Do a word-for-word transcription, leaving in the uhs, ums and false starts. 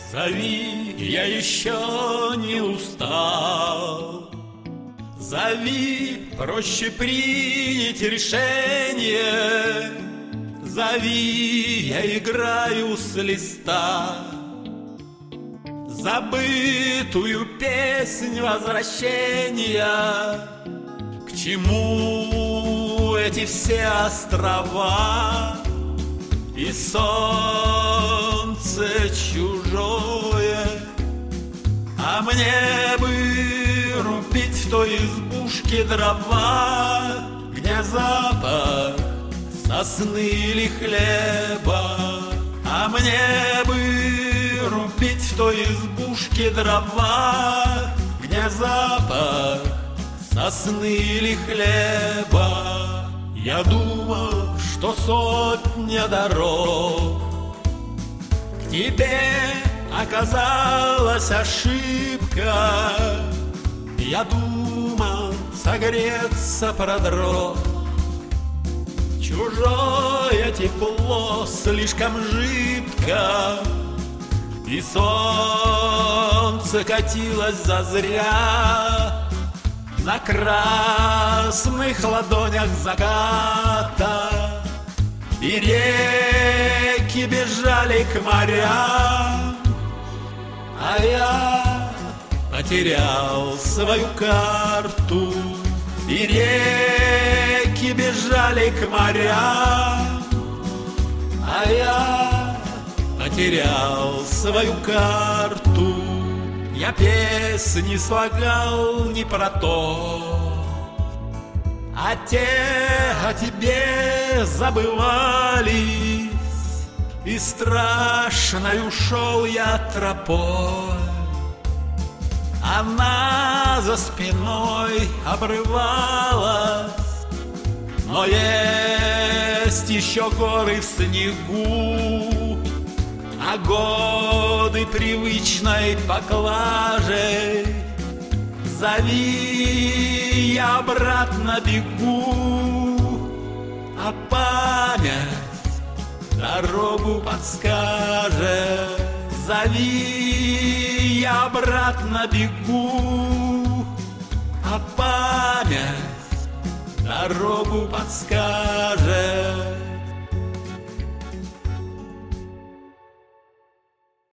Зови, я еще не устал. Зови, проще принять решение. Зови, я играю с листа забытую песнь возвращения. К чему эти все острова и солнце чужое? А мне бы рубить в той избушке дрова, где запах сосны или хлеба. А мне бы рубить в той избушке дрова, где запах сосны или хлеба. Я думал, что сотня дорог к тебе оказалась ошибка. Я думал, согреться продрог. Чужое тепло слишком жидко, и солнце катилось зазря на красных ладонях заката, и реки бежали к морям, а я потерял свою карту. И реки бежали к морям, а я потерял свою карту. Я песни слагал не про то, а те о тебе забывались, и страшной ушел я тропой. Она за спиной обрывалась, но есть еще горы в снегу, а годы привычной поклажей. Зови, я обратно бегу, а память дорогу подскажет. Зови, я обратно бегу, а память дорогу подскажет.